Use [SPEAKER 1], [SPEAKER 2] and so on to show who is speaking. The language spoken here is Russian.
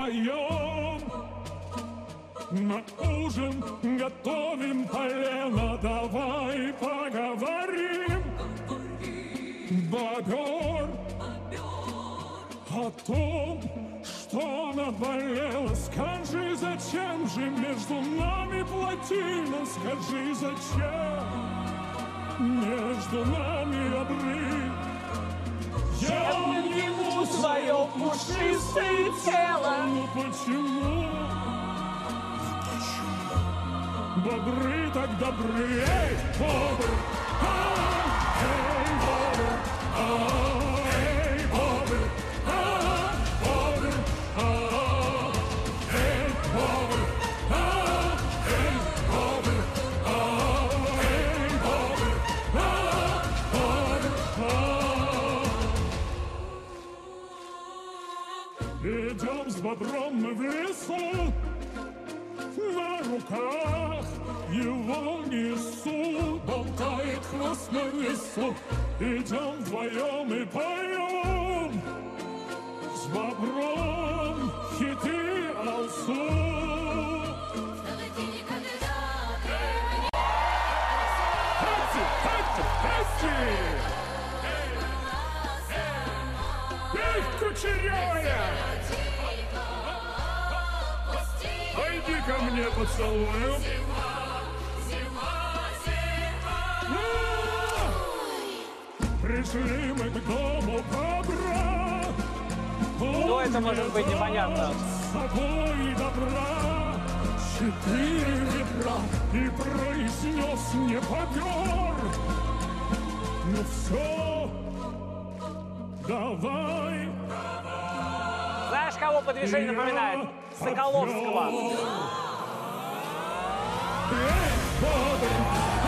[SPEAKER 1] вдвоем. На ужин готовим полено, давай поговорим. Бобер о том, что наболело. Скажи, зачем же между нами плотина? Скажи, зачем между нами обрыв? Я обниму
[SPEAKER 2] свое пушистое тело.
[SPEAKER 1] Ну почему? Бобры так добры. Эй, бобр! Эй, бобр! Эй, бобр! Бобр! Эй, бобр! Эй, бобр! Эй, бобр! Идем с бобром мы в лесу, на руках его несу, болтает хвост на весу. Идем вдвоем и поем с бобром хиты алсу. Хэти, хэти, хэти! Эй, кучерявая! Пойди ко мне поцелую. Пришли мы к дому бобра.
[SPEAKER 2] Что это может быть, непонятно.
[SPEAKER 1] С собой добра 4 ведра, и произнес мне бобер: ну все, давай.
[SPEAKER 2] Знаешь, кого по движению напоминает? Соколовского.
[SPEAKER 1] Эй, бобр!